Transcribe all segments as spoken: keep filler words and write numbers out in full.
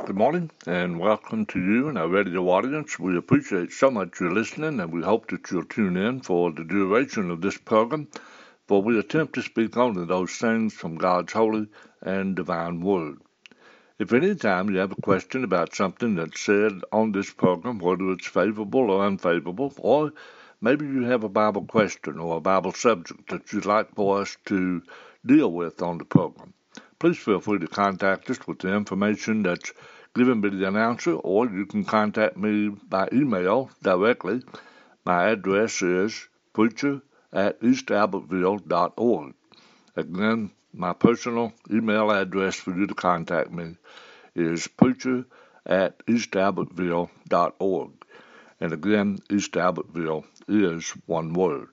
Good morning and welcome to you and our radio audience. We appreciate so much your listening and we hope that you'll tune in for the duration of this program, for we attempt to speak only those things from God's holy and divine word. If any time you have a question about something that's said on this program, whether it's favorable or unfavorable, or maybe you have a Bible question or a Bible subject that you'd like for us to deal with on the program, please feel free to contact us with the information that's given by the announcer, or you can contact me by email directly. My address is preacher at east albertville dot org. Again, my personal email address for you to contact me is preacher at east albertville dot org. And again, East Albertville is one word.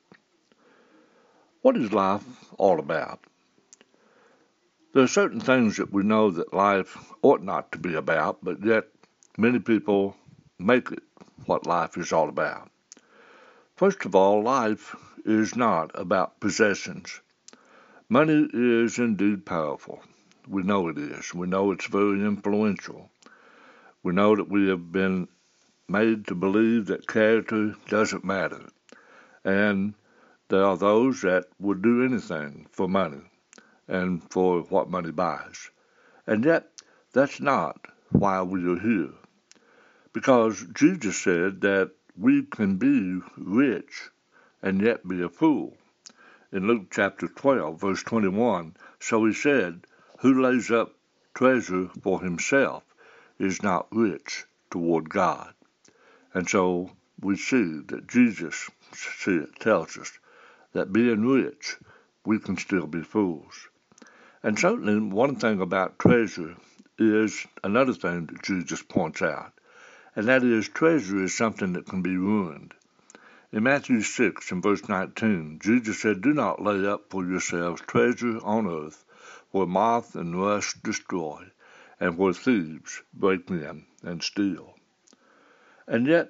What is life all about? There are certain things that we know that life ought not to be about, but yet many people make it what life is all about. First of all, life is not about possessions. Money is indeed powerful. We know it is. We know it's very influential. We know that we have been made to believe that character doesn't matter. And there are those that would do anything for money and for what money buys. And yet, that's not why we are here. Because Jesus said that we can be rich and yet be a fool. In Luke chapter twelve, verse twenty-one, so he said, who lays up treasure for himself is not rich toward God. And so we see that Jesus tells us that being rich, we can still be fools. And certainly one thing about treasure is another thing that Jesus points out, and that is treasure is something that can be ruined. In Matthew six and verse nineteen, Jesus said, do not lay up for yourselves treasure on earth, where moth and rust destroy, and where thieves break in and steal. And yet,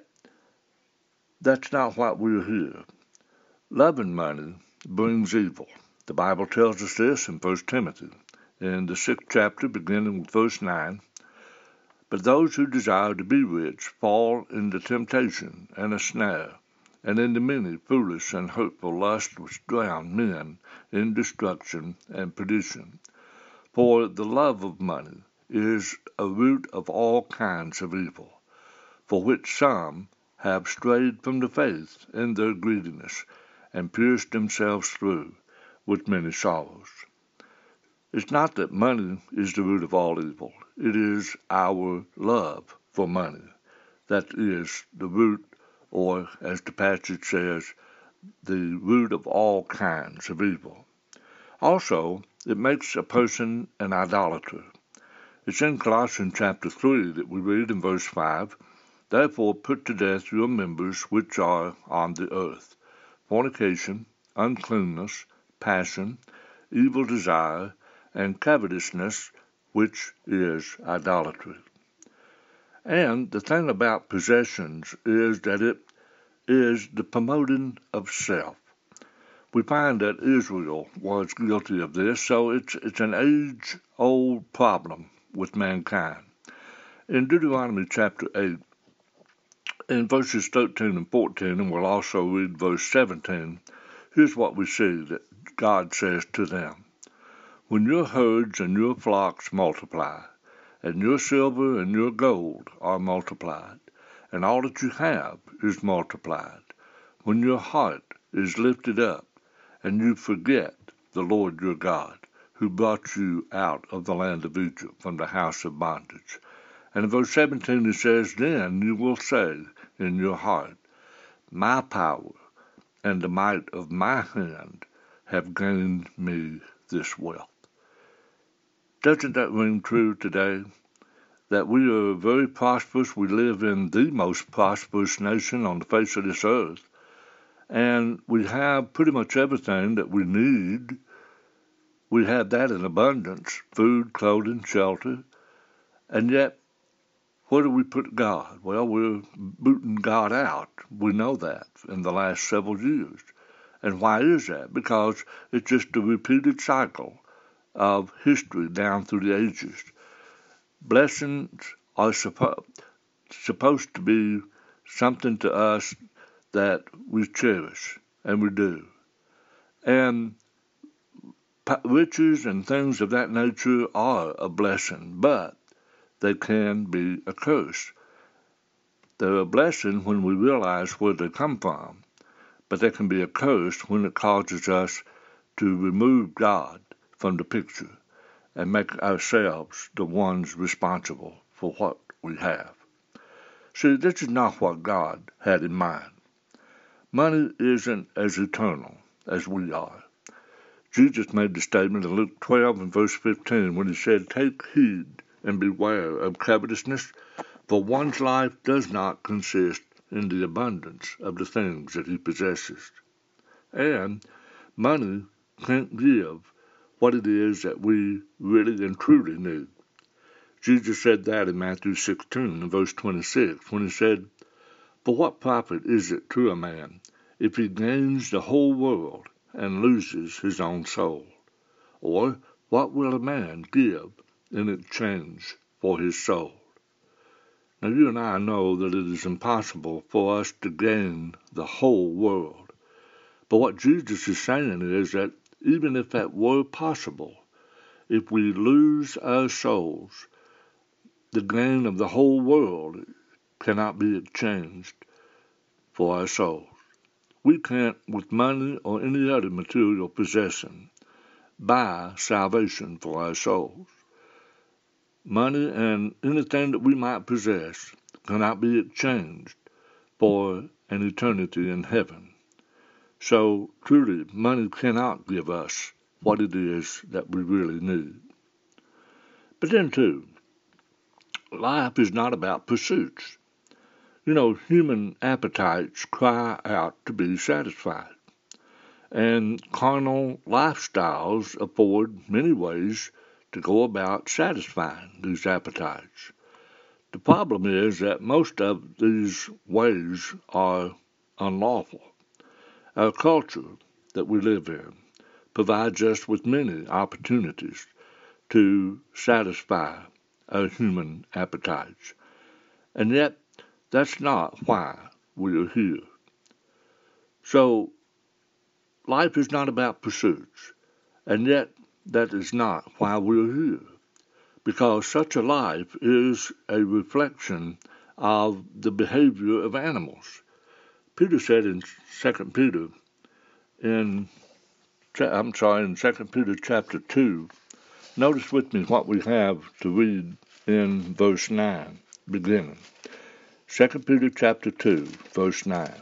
that's not why we're here. Loving money brings evil. The Bible tells us this in First Timothy, in the sixth chapter, beginning with verse nine. But those who desire to be rich fall into temptation and a snare, and into many foolish and hurtful lusts which drown men in destruction and perdition. For the love of money is a root of all kinds of evil, for which some have strayed from the faith in their greediness, and pierced themselves through with many sorrows. It's not that money is the root of all evil. It is our love for money that is the root, or as the passage says, the root of all kinds of evil. Also, it makes a person an idolater. It's in Colossians chapter three that we read in verse five, therefore put to death your members which are on the earth, fornication, uncleanness, passion, evil desire, and covetousness, which is idolatry. And the thing about possessions is that it is the promoting of self. We find that Israel was guilty of this, so it's, it's an age-old problem with mankind. In Deuteronomy chapter eight, in verses thirteen and fourteen, and we'll also read verse seventeen, here's what we see that God says to them. When your herds and your flocks multiply, and your silver and your gold are multiplied, and all that you have is multiplied, when your heart is lifted up, and you forget the Lord your God, who brought you out of the land of Egypt from the house of bondage. And in verse seventeen it says, then you will say in your heart, my power and the might of my hand have gained me this wealth. Doesn't that ring true today? That we are very prosperous. We live in the most prosperous nation on the face of this earth. And we have pretty much everything that we need. We have that in abundance, food, clothing, shelter. And yet, where do we put God? Well, we're booting God out. We know that in the last several years. And why is that? Because it's just a repeated cycle of history down through the ages. Blessings are suppo- supposed to be something to us that we cherish, and we do. And riches and things of that nature are a blessing, but they can be a curse. They're a blessing when we realize where they come from, but they can be a curse when it causes us to remove God from the picture and make ourselves the ones responsible for what we have. See, this is not what God had in mind. Money isn't as eternal as we are. Jesus made the statement in Luke twelve and verse fifteen when he said, "Take heed and beware of covetousness, for one's life does not consist in the abundance of the things that he possesses." And money can't give what it is that we really and truly need. Jesus said that in Matthew sixteen and verse twenty-six when he said, "For what profit is it to a man if he gains the whole world and loses his own soul? Or what will a man give in exchange for his soul?" Now you and I know that it is impossible for us to gain the whole world. But what Jesus is saying is that even if that were possible, if we lose our souls, the gain of the whole world cannot be exchanged for our souls. We can't, with money or any other material possession, buy salvation for our souls. Money and anything that we might possess cannot be exchanged for an eternity in heaven. So, truly, money cannot give us what it is that we really need. But then, too, life is not about pursuits. You know, human appetites cry out to be satisfied. And carnal lifestyles afford many ways to go about satisfying these appetites. The problem is that most of these ways are unlawful. Our culture that we live in provides us with many opportunities to satisfy our human appetites. And yet, that's not why we are here. So, life is not about pursuits, and yet that is not why we are here, because such a life is a reflection of the behavior of animals. Peter said in Second Peter, in I'm sorry, in Second Peter chapter two, notice with me what we have to read in verse nine, beginning. Second Peter chapter two, verse nine.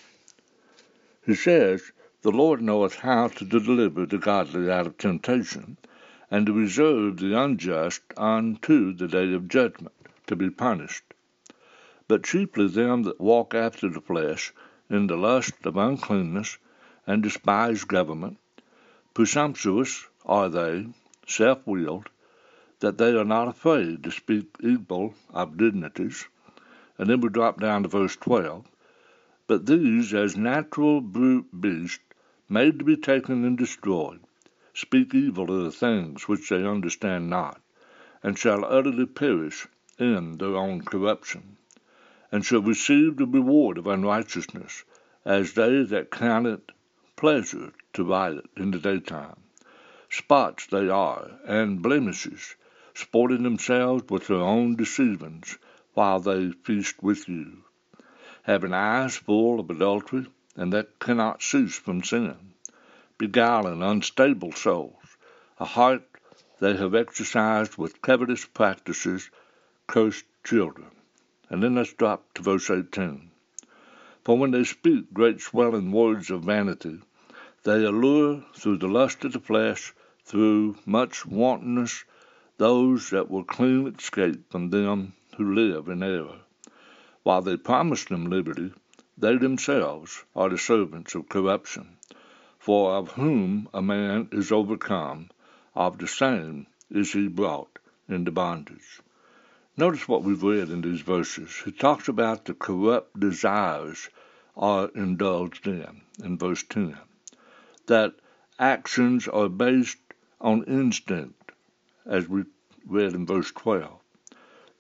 He says, "The Lord knoweth how to deliver the godly out of temptation, and to reserve the unjust unto the day of judgment, to be punished. But chiefly them that walk after the flesh, in the lust of uncleanness, and despise government. Presumptuous are they, self-willed, that they are not afraid to speak evil of dignities." And then we drop down to verse twelve. "But these, as natural brute beasts, made to be taken and destroyed, speak evil of the things which they understand not, and shall utterly perish in their own corruption, and shall receive the reward of unrighteousness, as they that count it pleasure to riot in the daytime. Spots they are, and blemishes, sporting themselves with their own deceivings, while they feast with you, having eyes full of adultery, and that cannot cease from sin, beguiling unstable souls, a heart they have exercised with covetous practices, cursed children." And then let's drop to verse eighteen. "For when they speak great swelling words of vanity, they allure through the lust of the flesh, through much wantonness, those that will clean escape from them who live in error. While they promise them liberty, they themselves are the servants of corruption. For of whom a man is overcome, of the same is he brought into bondage." Notice what we've read in these verses. He talks about the corrupt desires are indulged in, in verse ten. That actions are based on instinct, as we read in verse twelve. That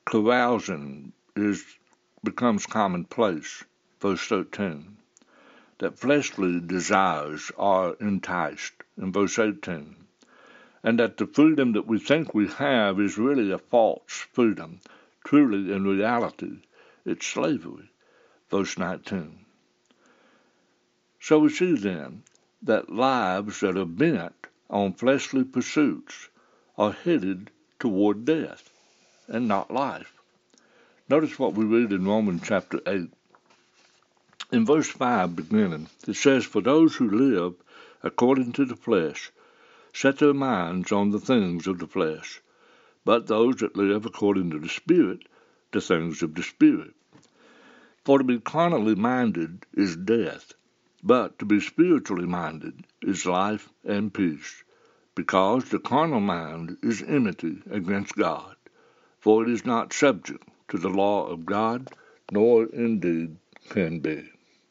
carousing is becomes commonplace, verse thirteen, that fleshly desires are enticed, in verse eighteen, and that the freedom that we think we have is really a false freedom. Truly, in reality, it's slavery, verse nineteen. So we see then that lives that are bent on fleshly pursuits are headed toward death and not life. Notice what we read in Romans chapter eight. In verse five beginning, it says, "For those who live according to the flesh set their minds on the things of the flesh, but those that live according to the Spirit, the things of the Spirit. For to be carnally minded is death, but to be spiritually minded is life and peace, because the carnal mind is enmity against God, for it is not subject to the law of God, nor indeed can be."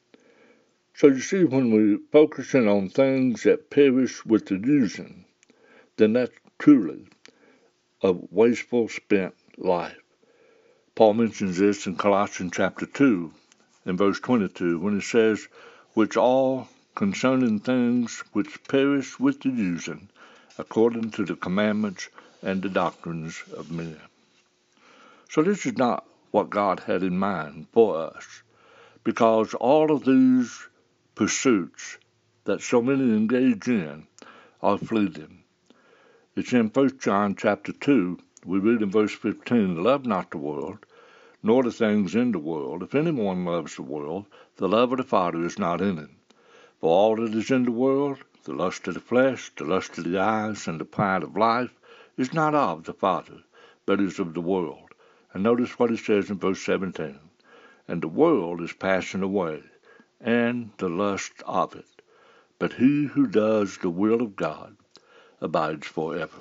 So you see, when we're focusing on things that perish with the using, then that's truly a wasteful, spent life. Paul mentions this in Colossians chapter two, in verse twenty-two, when he says, "Which all concerning things which perish with the using, according to the commandments and the doctrines of men." So this is not what God had in mind for us, because all of these pursuits that so many engage in are fleeting. It's in First John chapter two, we read in verse fifteen, "Love not the world, nor the things in the world. If anyone loves the world, the love of the Father is not in him. For all that is in the world, the lust of the flesh, the lust of the eyes, and the pride of life, is not of the Father, but is of the world." And notice what he says in verse seventeen, "And the world is passing away, and the lust of it. But he who does the will of God abides forever."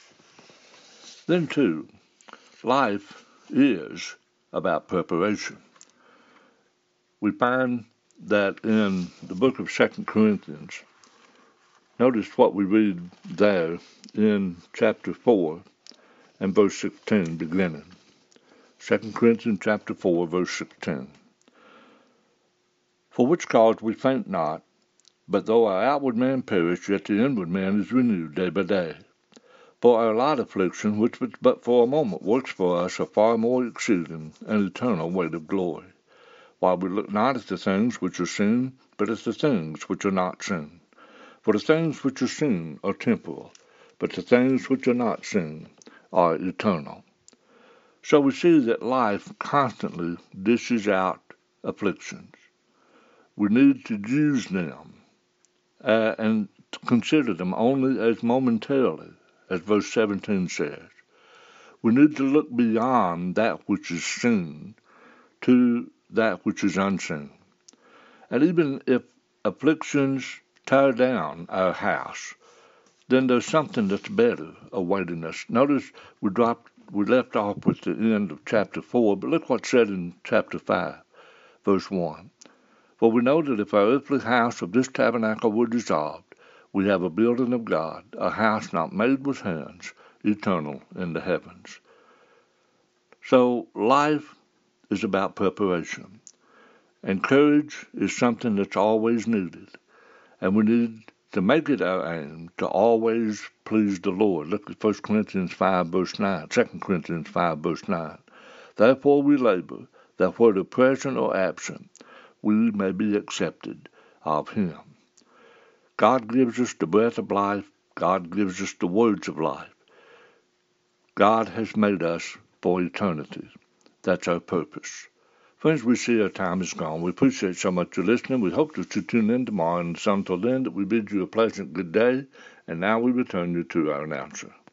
Then, too, life is about preparation. We find that in the book of Second Corinthians, notice what we read there in chapter four and verse sixteen beginning. Second Corinthians chapter four, verse sixteen. "For which cause we faint not, but though our outward man perish, yet the inward man is renewed day by day. For our light affliction, which but for a moment works for us a far more exceeding and eternal weight of glory, while we look not at the things which are seen, but at the things which are not seen. For the things which are seen are temporal, but the things which are not seen are eternal." So we see that life constantly dishes out afflictions. We need to use them uh, and to consider them only as momentarily, as verse seventeen says. We need to look beyond that which is seen to that which is unseen. And even if afflictions tear down our house, then there's something that's better awaiting us. Notice we dropped, we left off with the end of chapter four, but look what's said in chapter five, verse one. "For we know that if our earthly house of this tabernacle were dissolved, we have a building of God, a house not made with hands, eternal in the heavens." So life is about preparation, and courage is something that's always needed, and we need to make it our aim to always please the Lord. Look at First Corinthians five, verse nine, Second Corinthians five, verse nine. "Therefore we labor, that whether present or absent, we may be accepted of him." God gives us the breath of life. God gives us the words of life. God has made us for eternity. That's our purpose. Friends, we see our time is gone. We appreciate so much your listening. We hope that you tune in tomorrow. And so until then, that we bid you a pleasant good day. And now we return you to our announcer.